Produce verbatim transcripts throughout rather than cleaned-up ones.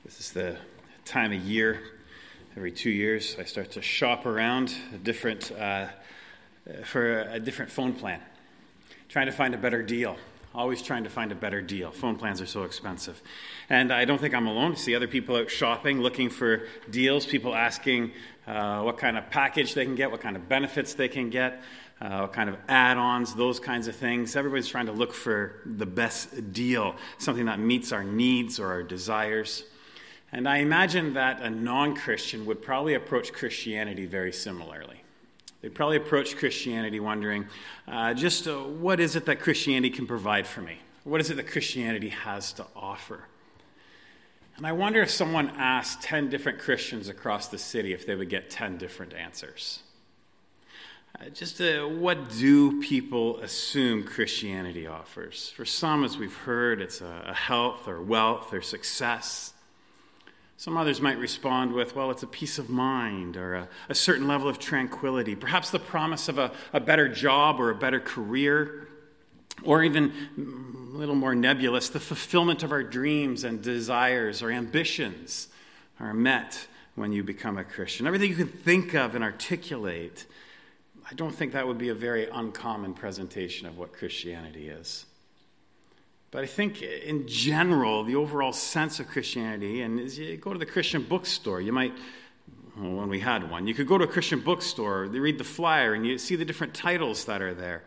This is the time of year. Every two years, I start to shop around a different uh, for a different phone plan, trying to find a better deal. Always trying to find a better deal. Phone plans are so expensive. And I don't think I'm alone. I see other people out shopping, looking for deals, people asking uh, what kind of package they can get, what kind of benefits they can get, uh, what kind of add-ons, those kinds of things. Everybody's trying to look for the best deal, something that meets our needs or our desires. And I imagine that a non-Christian would probably approach Christianity very similarly. They'd probably approach Christianity wondering, uh, just uh, what is it that Christianity can provide for me? What is it that Christianity has to offer? And I wonder if someone asked ten different Christians across the city if they would get ten different answers. Uh, just uh, what do people assume Christianity offers? For some, as we've heard, it's a, a health or wealth or success. Some others might respond with, well, it's a peace of mind or a, a certain level of tranquility, perhaps the promise of a, a better job or a better career, or even a little more nebulous, the fulfillment of our dreams and desires or ambitions are met when you become a Christian. Everything you can think of and articulate, I don't think that would be a very uncommon presentation of what Christianity is. But I think in general, the overall sense of Christianity, and as you go to the Christian bookstore, you might, well, when we had one, you could go to a Christian bookstore, they read the flyer, and you see the different titles that are there.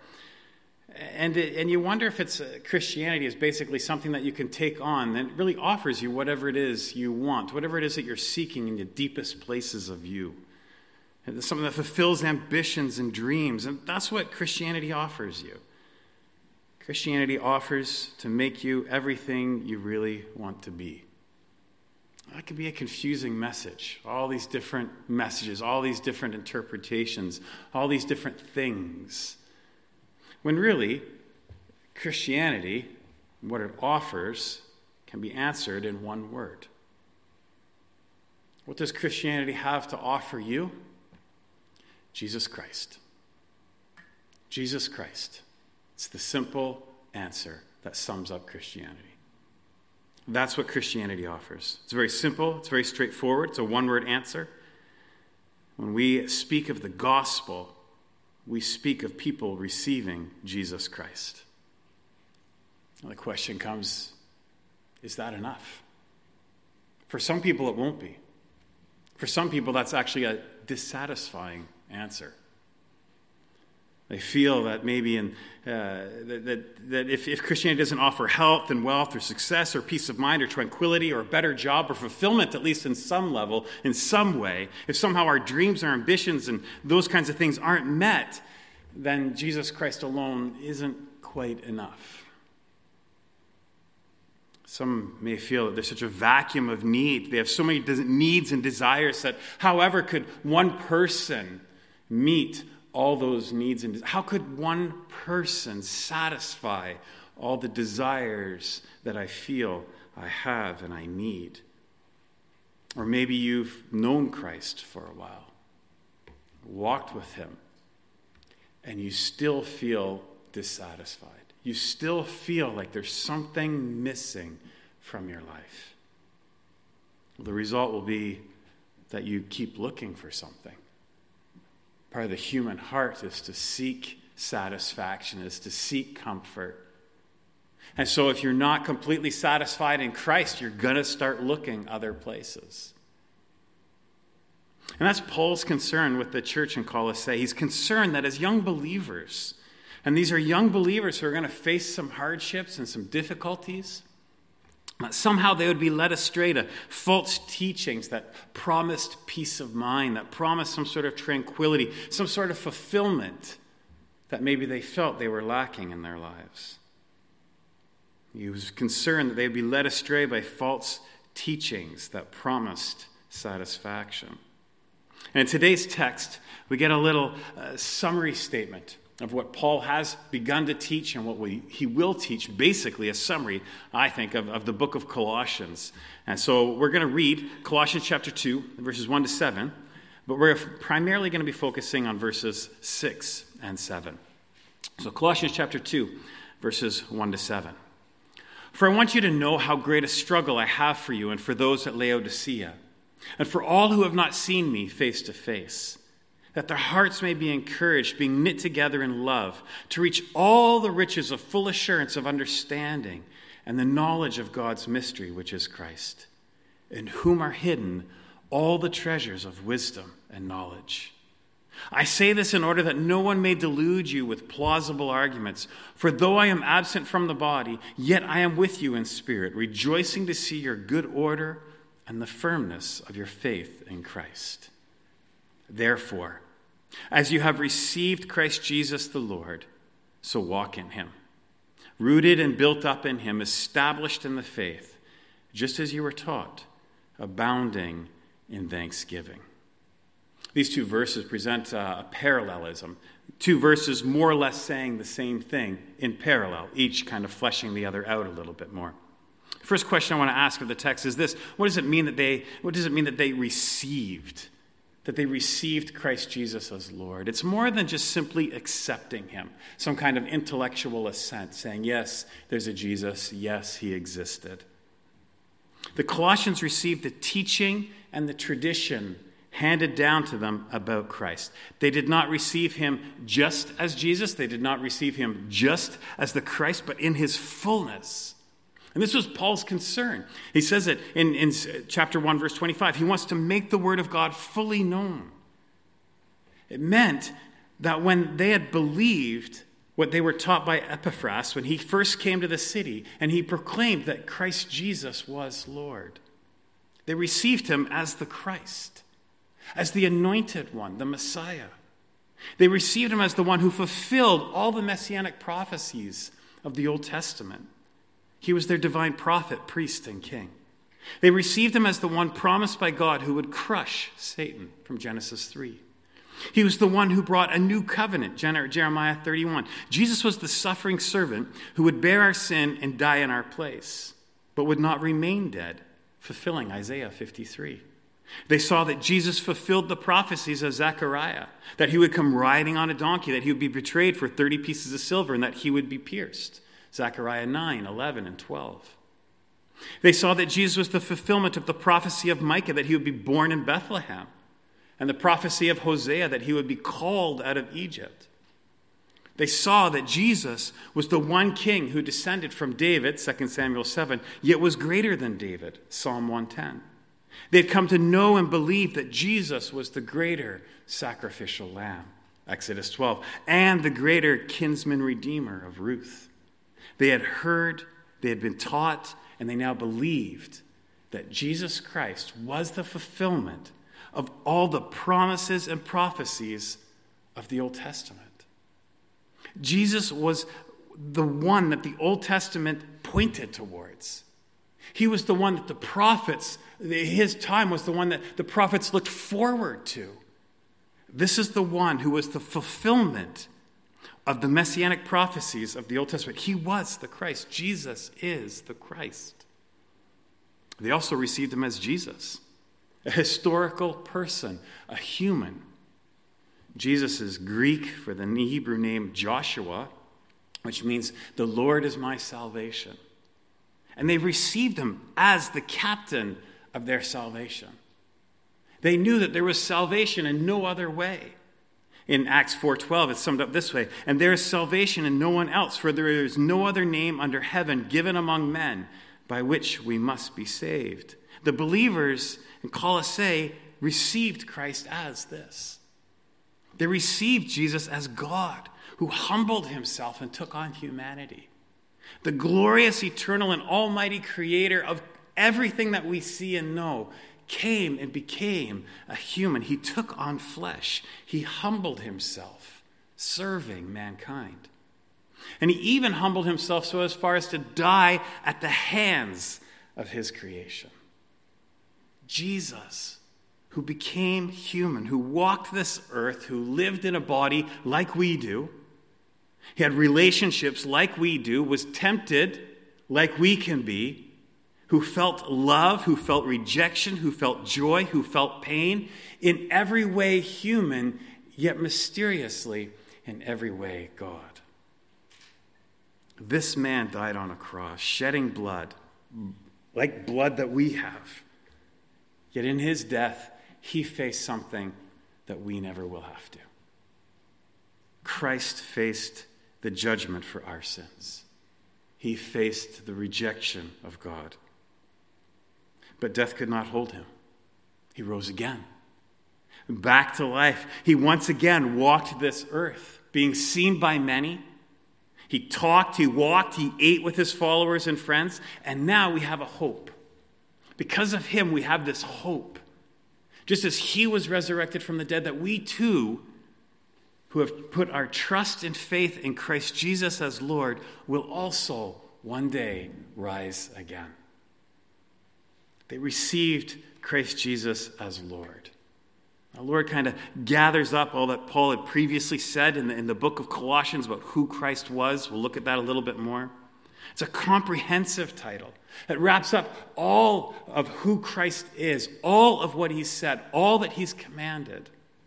And it, and you wonder if it's uh, Christianity is basically something that you can take on that really offers you whatever it is you want, whatever it is that you're seeking in the deepest places of you. And it's something that fulfills ambitions and dreams, and that's what Christianity offers you. Christianity offers to make you everything you really want to be. That could be a confusing message. All these different messages, all these different interpretations, all these different things. When really, Christianity, what it offers, can be answered in one word. What does Christianity have to offer you? Jesus Christ. Jesus Christ. It's the simple answer that sums up Christianity. That's what Christianity offers. It's very simple. It's very straightforward. It's a one-word answer. When we speak of the gospel, we speak of people receiving Jesus Christ. The question comes, is that enough? For some people, it won't be. For some people, that's actually a dissatisfying answer. They feel that maybe in, uh, that, that, that if, if Christianity doesn't offer health and wealth or success or peace of mind or tranquility or a better job or fulfillment, at least in some level, in some way, if somehow our dreams, our ambitions, and those kinds of things aren't met, then Jesus Christ alone isn't quite enough. Some may feel that there's such a vacuum of need. They have so many needs and desires that however could one person meet all those needs and how could one person satisfy all the desires that I feel I have and I need? Or maybe you've known Christ for a while, walked with him, and you still feel dissatisfied. You still feel like there's something missing from your life. The result will be that you keep looking for something. Part of the human heart is to seek satisfaction, is to seek comfort. And so if you're not completely satisfied in Christ, you're going to start looking other places. And that's Paul's concern with the church in Colossae. He's concerned that as young believers, and these are young believers who are going to face some hardships and some difficulties, somehow they would be led astray to false teachings that promised peace of mind, that promised some sort of tranquility, some sort of fulfillment that maybe they felt they were lacking in their lives. He was concerned that they would be led astray by false teachings that promised satisfaction. And in today's text, we get a little uh, summary statement of what Paul has begun to teach and what we, he will teach, basically a summary, I think, of, of the book of Colossians. And so we're going to read Colossians chapter two, verses one to seven, but we're primarily going to be focusing on verses six and seven. So Colossians chapter two, verses one to seven. For I want you to know how great a struggle I have for you and for those at Laodicea, and for all who have not seen me face to face, that their hearts may be encouraged, being knit together in love, to reach all the riches of full assurance of understanding and the knowledge of God's mystery, which is Christ, in whom are hidden all the treasures of wisdom and knowledge. I say this in order that no one may delude you with plausible arguments. For though I am absent from the body, yet I am with you in spirit, rejoicing to see your good order and the firmness of your faith in Christ. Therefore, as you have received Christ Jesus the Lord, so walk in him, rooted and built up in him, established in the faith, just as you were taught, abounding in thanksgiving. These two verses present uh, a parallelism. Two verses more or less saying the same thing in parallel, each kind of fleshing the other out a little bit more. First question I want to ask of the text is this: What does it mean that they? What does it mean that they received? That they received Christ Jesus as Lord? It's more than just simply accepting him, some kind of intellectual assent, saying, yes, there's a Jesus, yes, he existed. The Colossians received the teaching and the tradition handed down to them about Christ. They did not receive him just as Jesus. They did not receive him just as the Christ, but in his fullness. And this was Paul's concern. He says it in, in chapter one, verse twenty-five. He wants to make the word of God fully known. It meant that when they had believed what they were taught by Epaphras, when he first came to the city and he proclaimed that Christ Jesus was Lord, they received him as the Christ, as the anointed one, the Messiah. They received him as the one who fulfilled all the messianic prophecies of the Old Testament. He was their divine prophet, priest, and king. They received him as the one promised by God who would crush Satan from Genesis three. He was the one who brought a new covenant, Jeremiah thirty-one. Jesus was the suffering servant who would bear our sin and die in our place, but would not remain dead, fulfilling Isaiah fifty-three. They saw that Jesus fulfilled the prophecies of Zechariah, that he would come riding on a donkey, that he would be betrayed for thirty pieces of silver, and that he would be pierced. Zechariah nine, eleven, and twelve. They saw that Jesus was the fulfillment of the prophecy of Micah, that he would be born in Bethlehem, and the prophecy of Hosea, that he would be called out of Egypt. They saw that Jesus was the one king who descended from David, Second Samuel seven, yet was greater than David, Psalm one ten. They had come to know and believe that Jesus was the greater sacrificial lamb, Exodus twelve, and the greater kinsman redeemer of Ruth. They had heard, they had been taught, and they now believed that Jesus Christ was the fulfillment of all the promises and prophecies of the Old Testament. Jesus was the one that the Old Testament pointed towards. He was the one that the prophets, his time was the one that the prophets looked forward to. This is the one who was the fulfillment of the messianic prophecies of the Old Testament. He was the Christ. Jesus is the Christ. They also received him as Jesus, a historical person, a human. Jesus is Greek for the Hebrew name Joshua, which means the Lord is my salvation. And they received him as the captain of their salvation. They knew that there was salvation in no other way. In Acts four twelve, it's summed up this way: and there is salvation in no one else, for there is no other name under heaven given among men by which we must be saved. The believers in Colossae received Christ as this. They received Jesus as God, who humbled himself and took on humanity. The glorious, eternal, and almighty creator of everything that we see and know came and became a human. He took on flesh. He humbled himself, serving mankind. And he even humbled himself so as far as to die at the hands of his creation. Jesus, who became human, who walked this earth, who lived in a body like we do, he had relationships like we do, was tempted like we can be, who felt love, who felt rejection, who felt joy, who felt pain, in every way human, yet mysteriously in every way God. This man died on a cross, shedding blood, like blood that we have. Yet in his death, he faced something that we never will have to. Christ faced the judgment for our sins. He faced the rejection of God. But death could not hold him. He rose again, back to life. He once again walked this earth, being seen by many. He talked, he walked, he ate with his followers and friends, and now we have a hope. Because of him, we have this hope. Just as he was resurrected from the dead, that we too, who have put our trust and faith in Christ Jesus as Lord, will also one day rise again. They received Christ Jesus as Lord. Our Lord kind of gathers up all that Paul had previously said in the, in the book of Colossians about who Christ was. We'll look at that a little bit more. It's a comprehensive title that wraps up all of who Christ is, all of what he's said, all that he's commanded.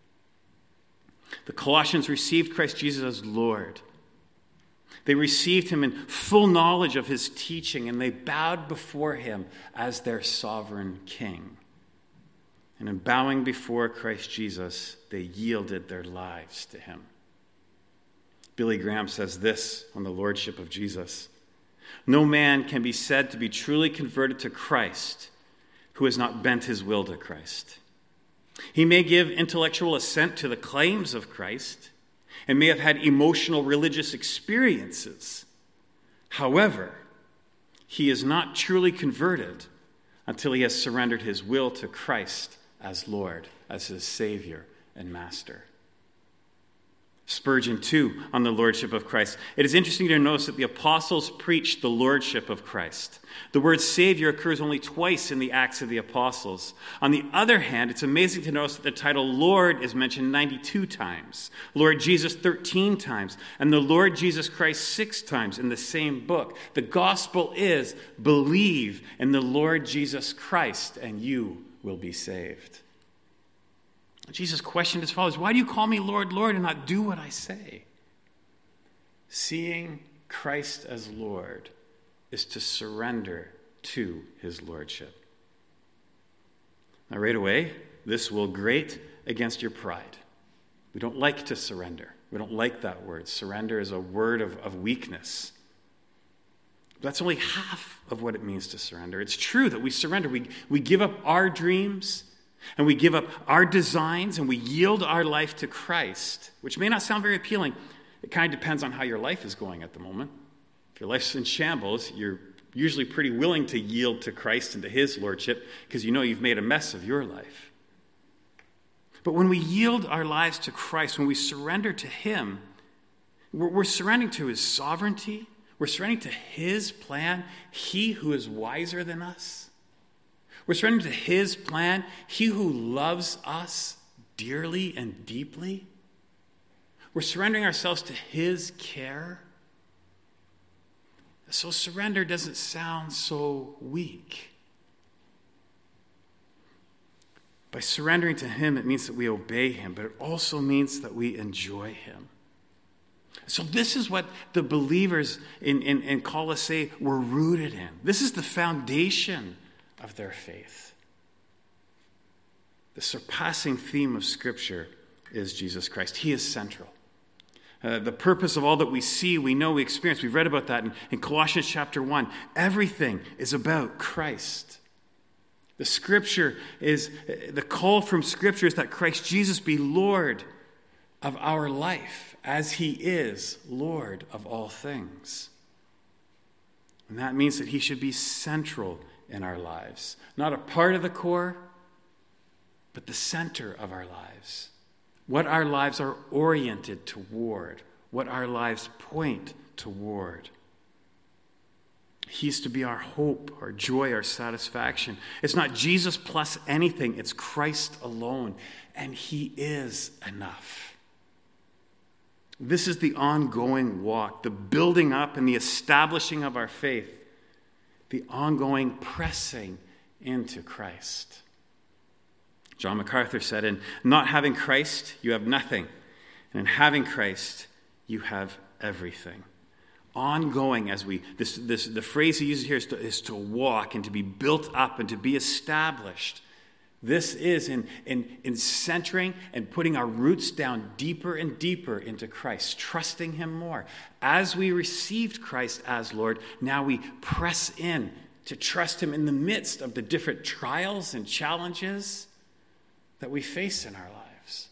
The Colossians received Christ Jesus as Lord. They received him in full knowledge of his teaching, and they bowed before him as their sovereign king. And in bowing before Christ Jesus, they yielded their lives to him. Billy Graham says this on the lordship of Jesus: "No man can be said to be truly converted to Christ who has not bent his will to Christ. He may give intellectual assent to the claims of Christ and may have had emotional religious experiences. However, he is not truly converted until he has surrendered his will to Christ as Lord, as his Savior and Master." Spurgeon, too, on the lordship of Christ. It is interesting to notice that the apostles preached the lordship of Christ. The word Savior occurs only twice in the Acts of the Apostles. On the other hand, it's amazing to notice that the title Lord is mentioned ninety-two times, Lord Jesus thirteen times, and the Lord Jesus Christ six times in the same book. The gospel is, believe in the Lord Jesus Christ and you will be saved. Jesus questioned his followers, "Why do you call me Lord, Lord, and not do what I say?" Seeing Christ as Lord is to surrender to his lordship. Now, right away, this will grate against your pride. We don't like to surrender. We don't like that word. Surrender is a word of, of weakness. That's only half of what it means to surrender. It's true that we surrender. We, we give up our dreams, and we give up our designs, and we yield our life to Christ, which may not sound very appealing. It kind of depends on how your life is going at the moment. If your life's in shambles, you're usually pretty willing to yield to Christ and to his lordship because you know you've made a mess of your life. But when we yield our lives to Christ, when we surrender to him, we're, we're surrendering to his sovereignty. We're surrendering to his plan, he who is wiser than us. We're surrendering to his plan, he who loves us dearly and deeply. We're surrendering ourselves to his care. So surrender doesn't sound so weak. By surrendering to him, it means that we obey him, but it also means that we enjoy him. So this is what the believers in, in, in Colossae were rooted in. This is the foundation of their faith. The surpassing theme of Scripture is Jesus Christ. He is central. Uh, the purpose of all that we see, we know, we experience. We've read about that in, in Colossians chapter one. Everything is about Christ. The Scripture is, the call from Scripture is that Christ Jesus be Lord of our life, as he is Lord of all things. And that means that he should be central in our lives. Not a part of the core, but the center of our lives. What our lives are oriented toward. What our lives point toward. He's to be our hope, our joy, our satisfaction. It's not Jesus plus anything. It's Christ alone. And he is enough. This is the ongoing walk, the building up and the establishing of our faith. The ongoing pressing into Christ. John MacArthur said, "In not having Christ, you have nothing. And in having Christ, you have everything." ongoing as we, this, this, the phrase he uses here is to, is to walk and to be built up and to be established. This is in, in, in centering and putting our roots down deeper and deeper into Christ, trusting him more. As we received Christ as Lord, now we press in to trust him in the midst of the different trials and challenges that we face in our lives.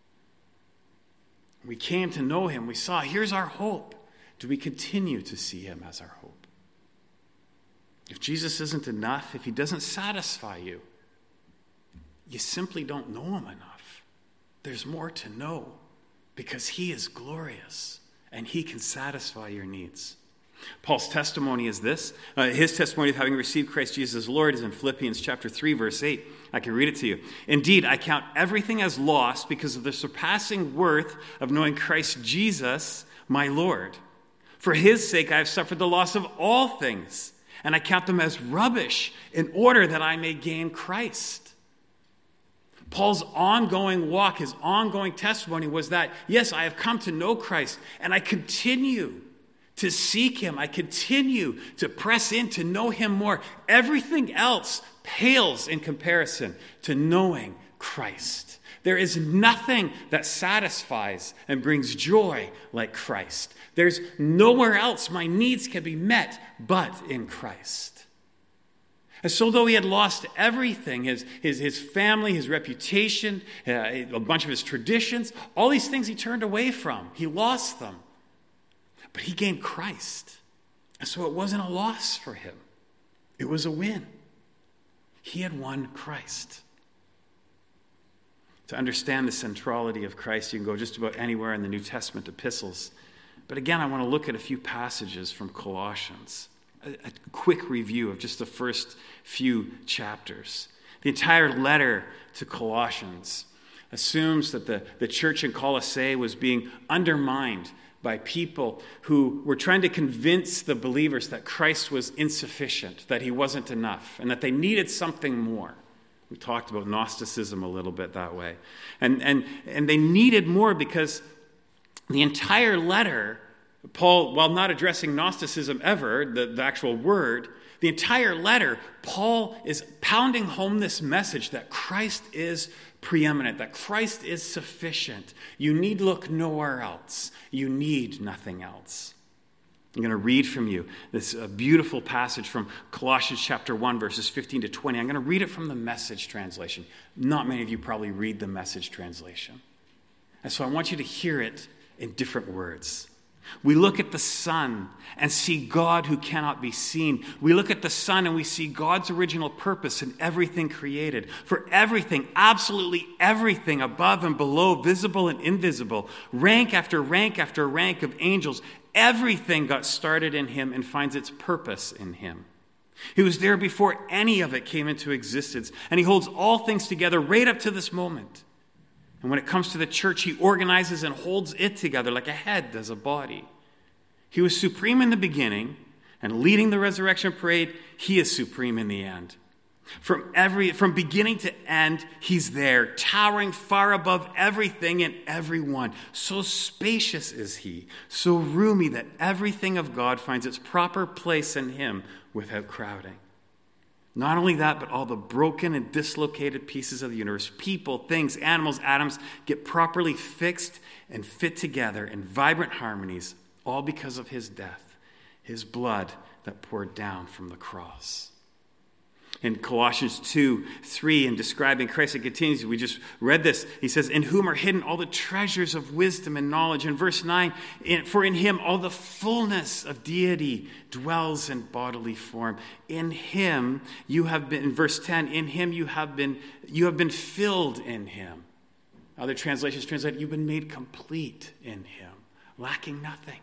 We came to know him. We saw, here's our hope. Do we continue to see him as our hope? If Jesus isn't enough, if he doesn't satisfy you, you simply don't know him enough. There's more to know because he is glorious and he can satisfy your needs. Paul's testimony is this. Uh, his testimony of having received Christ Jesus as Lord is in Philippians chapter three, verse eight. I can read it to you. Indeed, I count everything as lost because of the surpassing worth of knowing Christ Jesus, my Lord. For his sake, I have suffered the loss of all things, and I count them as rubbish in order that I may gain Christ. Paul's ongoing walk, his ongoing testimony was that, yes, I have come to know Christ, and I continue to seek him. I continue to press in to know him more. Everything else pales in comparison to knowing Christ. There is nothing that satisfies and brings joy like Christ. There's nowhere else my needs can be met but in Christ. And so though he had lost everything, his, his, his family, his reputation, uh, a bunch of his traditions, all these things he turned away from. He lost them. But he gained Christ. And so it wasn't a loss for him. It was a win. He had won Christ. To understand the centrality of Christ, you can go just about anywhere in the New Testament epistles. But again, I want to look at a few passages from Colossians. A, a quick review of just the first few chapters. The entire letter to Colossians assumes that the, the church in Colossae was being undermined by people who were trying to convince the believers that Christ was insufficient, that he wasn't enough, and that they needed something more. We talked about Gnosticism a little bit that way. And, and, and they needed more because the entire letter, Paul, while not addressing Gnosticism ever, the, the actual word, the entire letter, Paul is pounding home this message that Christ is preeminent, that Christ is sufficient. You need look nowhere else. You need nothing else. I'm going to read from you this uh, beautiful passage from Colossians chapter one, verses fifteen to twenty. I'm going to read it from the Message translation. Not many of you probably read the Message translation. And so I want you to hear it in different words. We look at the sun and see God who cannot be seen. We look at the sun and we see God's original purpose in everything created. For everything, absolutely everything above and below, visible and invisible, rank after rank after rank of angels, everything got started in him and finds its purpose in him. He was there before any of it came into existence, and he holds all things together right up to this moment. And when it comes to the church, he organizes and holds it together like a head does a body. He was supreme in the beginning, and leading the resurrection parade, he is supreme in the end. From every, from beginning to end, he's there, towering far above everything and everyone. So spacious is he, so roomy that everything of God finds its proper place in him without crowding. Not only that, but all the broken and dislocated pieces of the universe, people, things, animals, atoms, get properly fixed and fit together in vibrant harmonies, all because of his death, his blood that poured down from the cross. In Colossians two, three, in describing Christ, it continues. We just read this. He says, in whom are hidden all the treasures of wisdom and knowledge. In verse nine, for in him all the fullness of deity dwells in bodily form. In him you have been, in verse ten, in him you have been, you have been filled in him. Other translations translate, you've been made complete in him, lacking nothing.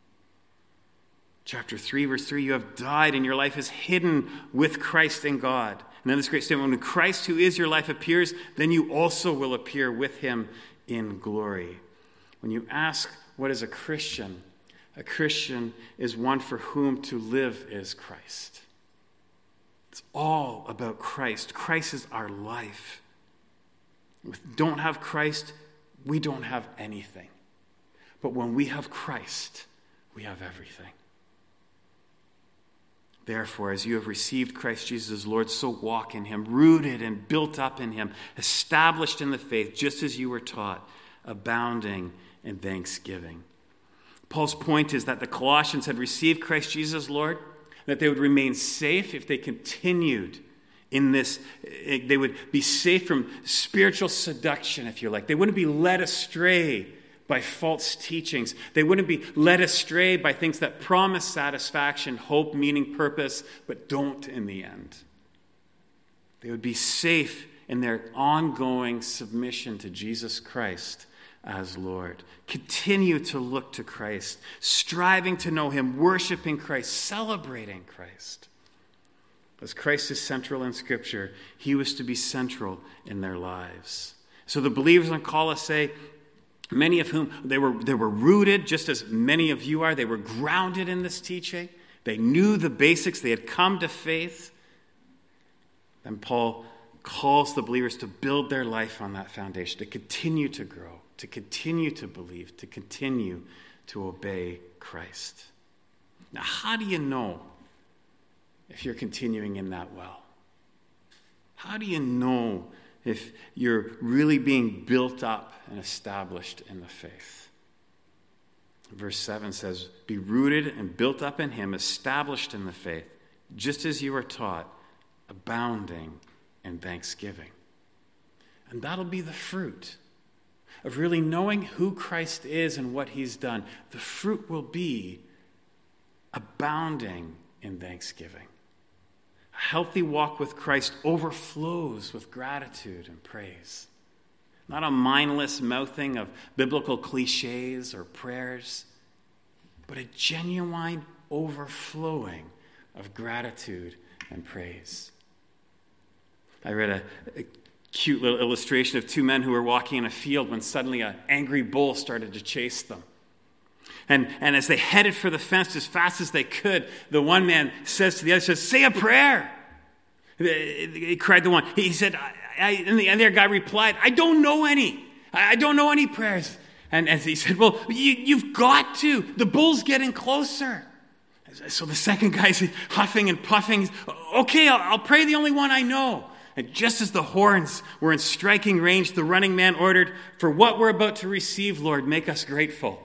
Chapter three, verse three, you have died and your life is hidden with Christ in God. And then this great statement, when Christ who is your life appears, then you also will appear with him in glory. When you ask, what is a Christian? A Christian is one for whom to live is Christ. It's all about Christ. Christ is our life. If we don't have Christ, we don't have anything. But when we have Christ, we have everything. Therefore, as you have received Christ Jesus as Lord, so walk in him, rooted and built up in him, established in the faith, just as you were taught, abounding in thanksgiving. Paul's point is that the Colossians had received Christ Jesus as Lord, that they would remain safe if they continued in this. They would be safe from spiritual seduction, if you like. They wouldn't be led astray by false teachings. They wouldn't be led astray by things that promise satisfaction, hope, meaning, purpose, but don't in the end. They would be safe in their ongoing submission to Jesus Christ as Lord. Continue to look to Christ, striving to know him, worshiping Christ, celebrating Christ. As Christ is central in Scripture, he was to be central in their lives. So the believers in Colossae, many of whom, they were, they were rooted, just as many of you are. They were grounded in this teaching. They knew the basics. They had come to faith. And Paul calls the believers to build their life on that foundation, to continue to grow, to continue to believe, to continue to obey Christ. Now, how do you know if you're continuing in that well? How do you know if you're really being built up and established in the faith? Verse seven says, be rooted and built up in him, established in the faith, just as you are taught, abounding in thanksgiving. And that'll be the fruit of really knowing who Christ is and what he's done. The fruit will be abounding in thanksgiving. A healthy walk with Christ overflows with gratitude and praise. Not a mindless mouthing of biblical cliches or prayers, but a genuine overflowing of gratitude and praise. I read a, a cute little illustration of two men who were walking in a field when suddenly an angry bull started to chase them. And, and as they headed for the fence as fast as they could, the one man says to the other, says, say a prayer. He cried the one. He said, I, I, and the other guy replied, I don't know any. I don't know any prayers. And, and he said, well, you, you've got to. The bull's getting closer. So the second guy's huffing and puffing. Okay, I'll, I'll pray the only one I know. And just as the horns were in striking range, the running man ordered, for what we're about to receive, Lord, make us grateful.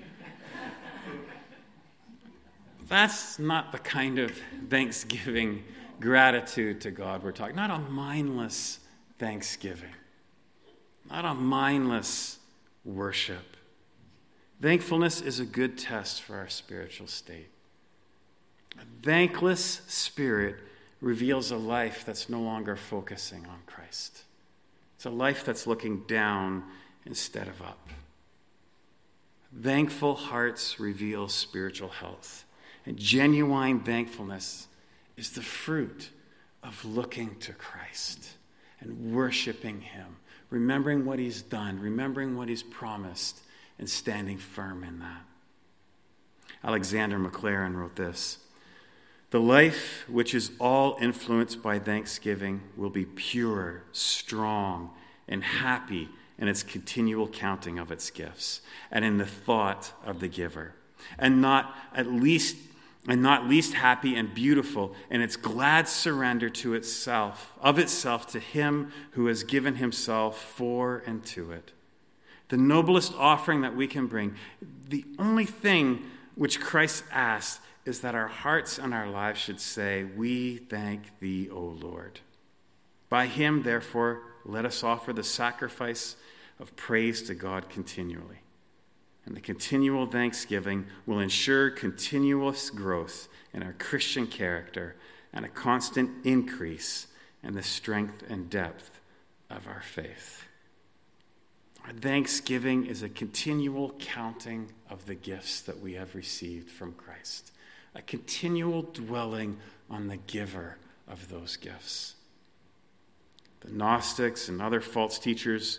That's not the kind of thanksgiving, gratitude to God we're talking. Not a mindless thanksgiving. Not a mindless worship. Thankfulness is a good test for our spiritual state. A thankless spirit reveals a life that's no longer focusing on Christ. It's a life that's looking down instead of up. Thankful hearts reveal spiritual health. And genuine thankfulness is the fruit of looking to Christ and worshiping him, remembering what he's done, remembering what he's promised, and standing firm in that. Alexander Maclaren wrote this: the life which is all influenced by thanksgiving will be pure, strong, and happy in its continual counting of its gifts and in the thought of the giver, and not at least and not least happy and beautiful in its glad surrender to itself, of itself to him who has given himself for and to it. The noblest offering that we can bring, the only thing which Christ asks, is that our hearts and our lives should say, we thank thee, O Lord. By him, therefore, let us offer the sacrifice of praise to God continually. And the continual thanksgiving will ensure continuous growth in our Christian character and a constant increase in the strength and depth of our faith. Our thanksgiving is a continual counting of the gifts that we have received from Christ, a continual dwelling on the giver of those gifts. The Gnostics and other false teachers,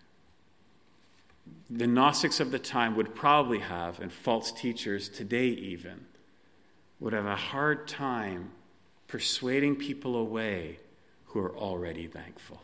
the Gnostics of the time would probably have, and false teachers today even, would have a hard time persuading people away who are already thankful.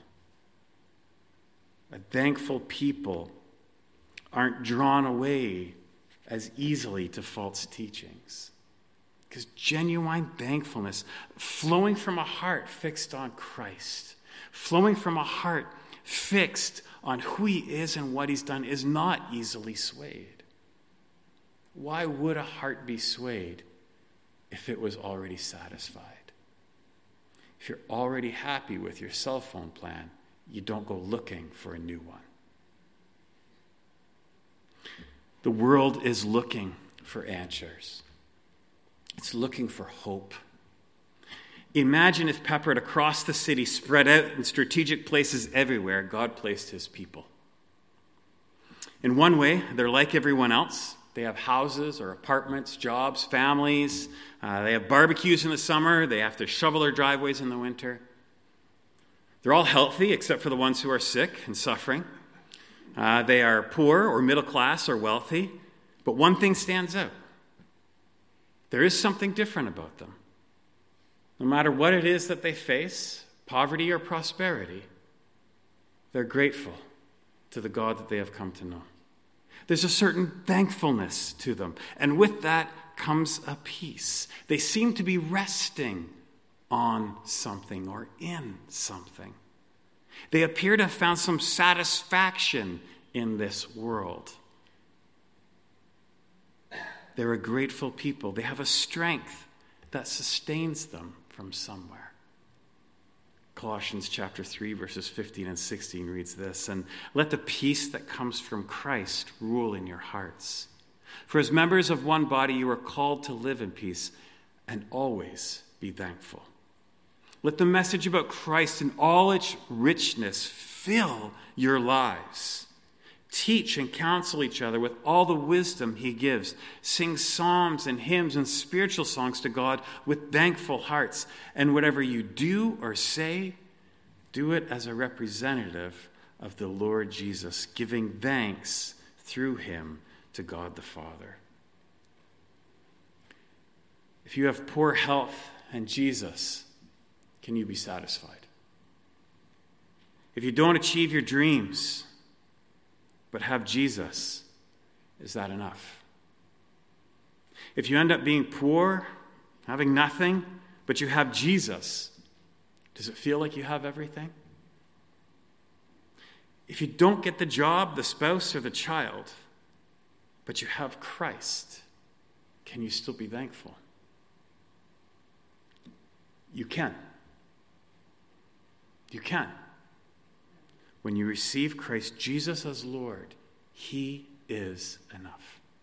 A thankful people aren't drawn away as easily to false teachings. Because genuine thankfulness, flowing from a heart fixed on Christ, flowing from a heart fixed on who he is and what he's done, is not easily swayed. Why would a heart be swayed if it was already satisfied? If you're already happy with your cell phone plan, you don't go looking for a new one. The world is looking for answers. It's looking for hope. Imagine if peppered across the city, spread out in strategic places everywhere, God placed his people. In one way, they're like everyone else. They have houses or apartments, jobs, families. Uh, they have barbecues in the summer. They have to shovel their driveways in the winter. They're all healthy except for the ones who are sick and suffering. Uh, they are poor or middle class or wealthy. But one thing stands out. There is something different about them. No matter what it is that they face, poverty or prosperity, they're grateful to the God that they have come to know. There's a certain thankfulness to them, and with that comes a peace. They seem to be resting on something or in something. They appear to have found some satisfaction in this world. They're a grateful people. They have a strength that sustains them from somewhere. Colossians chapter three, verses fifteen and sixteen reads this, "And let the peace that comes from Christ rule in your hearts. For as members of one body you are called to live in peace and always be thankful. Let the message about Christ in all its richness fill your lives. Teach and counsel each other with all the wisdom he gives. Sing psalms and hymns and spiritual songs to God with thankful hearts. And whatever you do or say, do it as a representative of the Lord Jesus, giving thanks through him to God the Father." If you have poor health and Jesus, can you be satisfied? If you don't achieve your dreams, but have Jesus, is that enough? If you end up being poor, having nothing, but you have Jesus, does it feel like you have everything? If you don't get the job, the spouse, or the child, but you have Christ, can you still be thankful? You can. You can. When you receive Christ Jesus as Lord, he is enough.